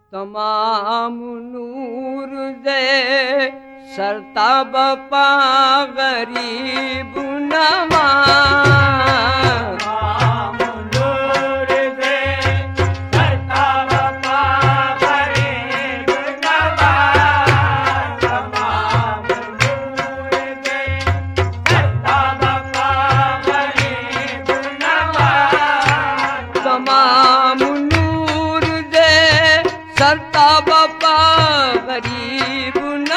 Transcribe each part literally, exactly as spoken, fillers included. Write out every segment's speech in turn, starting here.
तमाम नूर दे सरता बपा गरीब नवाज। तमाम नूर दे सरता बपा गरीब नवाज। तमाम नूर दे सरता बपा गरीब नवाज। तमाम नूर दे सरता बपा गरीब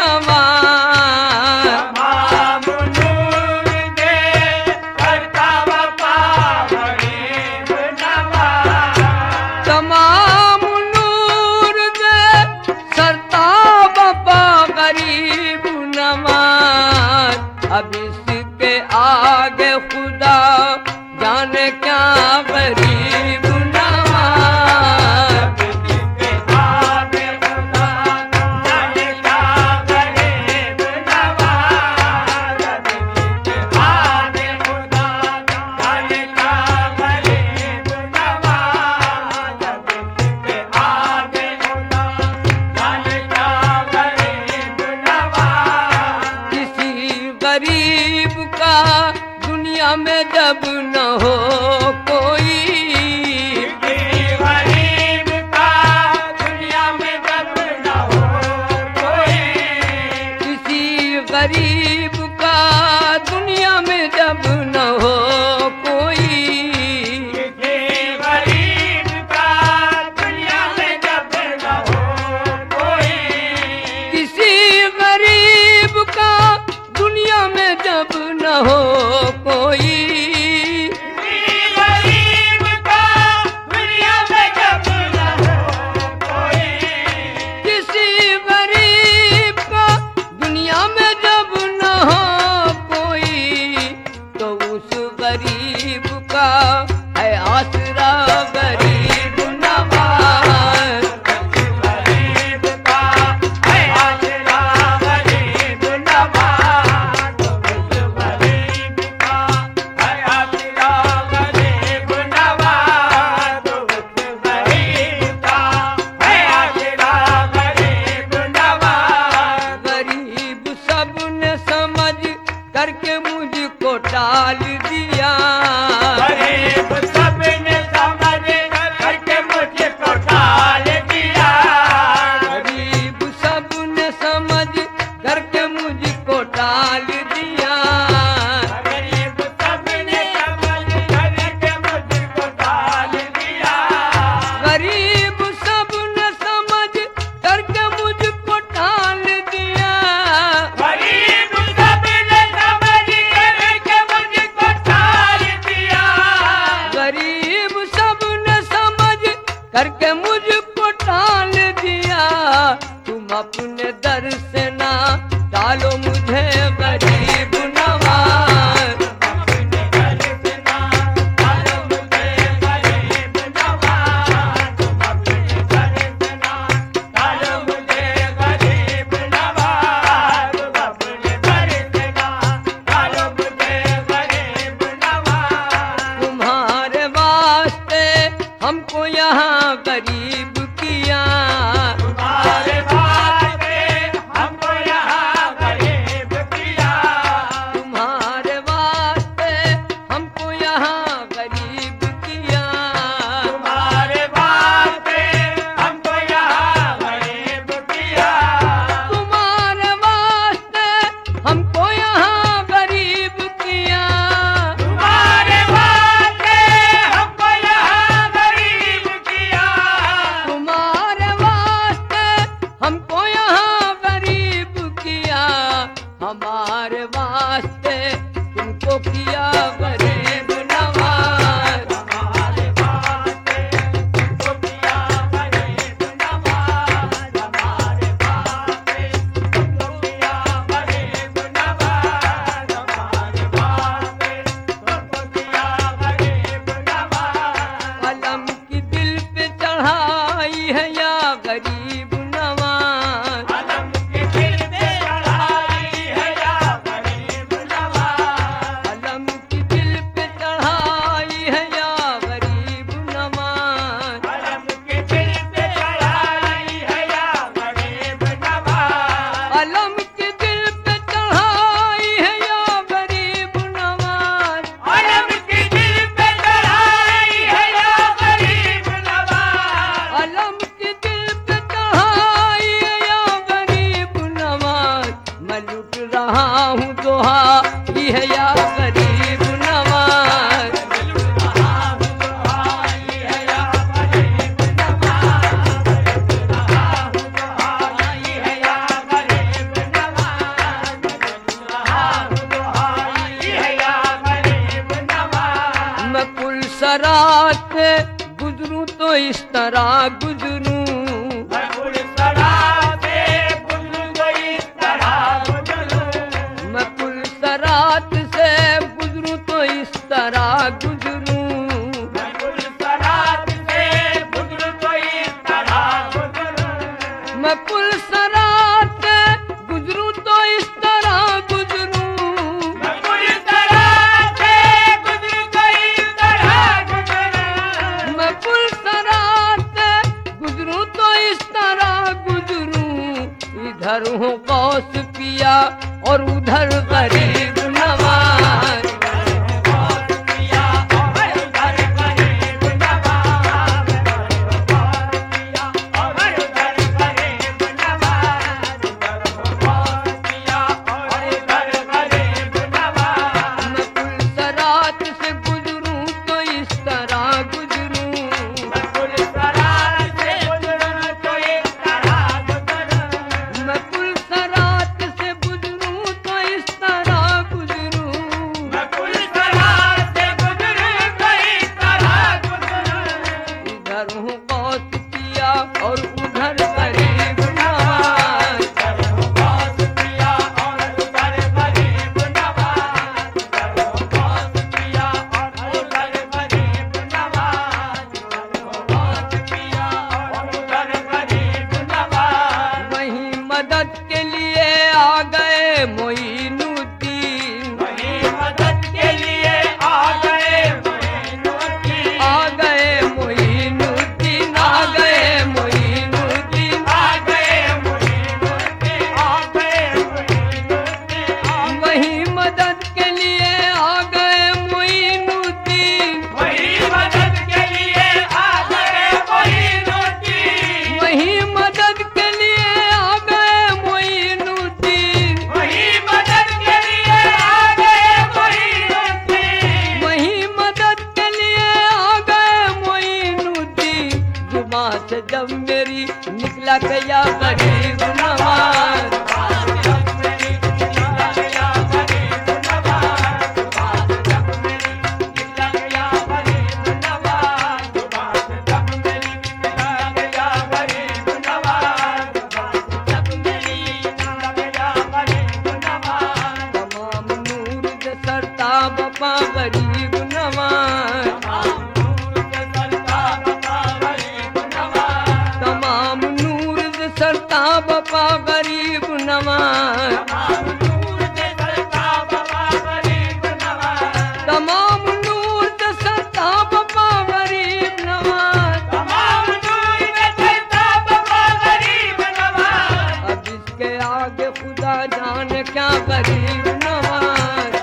नवाज। तमाम नूर दे सरता बपा गरीब नवाज। तमाम नूर दे सरता बपा गरीब नवाज। अब इसके आगे खुदा जाने क्या गरीब नवाज। इसके आगे खुदा जाने क्या गरीब नवाज। इसके आगे खुदा जाने क्या गरीब नवाज। इसके आगे खुदा जाने क्या गरीब नवाज। किसी गरीब का दुनिया में जब न हो कोई, किसी गरीब का दुनिया में जब न हो कोई। किसी गरीब का दुनिया में जब न हो कोई। किसी गरीब का दुनिया में जब न हो कोई। किसी गरीब का दुनिया में जब न हो कोई। किसी गरीब का दुनिया में जब न हो कोई। किसी गरीब का दुनिया में जब न हो कोई, तो उस गरीब का है आसरा गरीब नवाज। गरीब का है आसरा गरीब नवाज। उस गरीब का है आसरा गरीब नवाज। उस गरीब का है आसरा गरीब नवाज। गरीब सबने समझ करके मुझको टाल दिया। गरीब सबने समझ करके मुझको टाल दिया। गरीब सबने समझ करके मुझको टाल दिया। गरीब सबने समझ करके मुझको टाल दिया। गरीब सबने समझ करके मुझको टाल दिया। गरीब सबने समझ करके मुझको टाल दिया। गरीब सबने समझ करके मुझको टाल दिया। तुम अपने दर से ना डालो मुझे गरीब नवाज। अपने घर से ना डालो मुझे गरीब नवाज। तुम अपने घर से ना डालो मुझे गरीब नवाज। तुम अपने घर से ना डालो मुझे गरीब नवाज। तुम्हारे वास्ते हमको यहाँ गरीब किया। तुम्हारे वास्ते हमको यहाँ गरीब किया। तुम्हारे वास्ते हमको यहाँ गरीब किया। तुम्हारे वास्ते हमको यहाँ गरीब किया। तुम्हारे वास्ते हमको यहाँ गरीब किया। तुम्हारे वास्ते हमको यहाँ गरीब किया। तुम्हारे वास्ते हमको यहाँ गरीब किया। हमारे वास्ते तुमको किया गरीब नवाज। हमारे वास्ते तुमको किया गरीब नवाज। हमारे वास्ते तुमको किया गरीब नवाज। हमारे वास्ते तुमको किया गरीब नवाज। कलम की दिल पे चढ़ाई है या गरीब नवाज। कलम के दिल पे चढ़ाई है या गरीब नवाज। कलम की दिल पे चढ़ाई है या गरीब नवाज। कलम के दिल पे चढ़ाई इधर हूँ कौस पिया और उधर गरीब नवाज। जब मेरी निकला गया गरीब नवाज। तमाम नूर से सरता बपा गरीब नवाज। सरता बपा गरीब नवाज। तमाम नूर से सरता बपा गरीब नवाज। अब इसके आगे खुदा जाने क्या गरीब नवाज।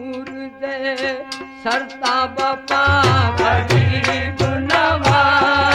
सरता बपा गरीब नवाज।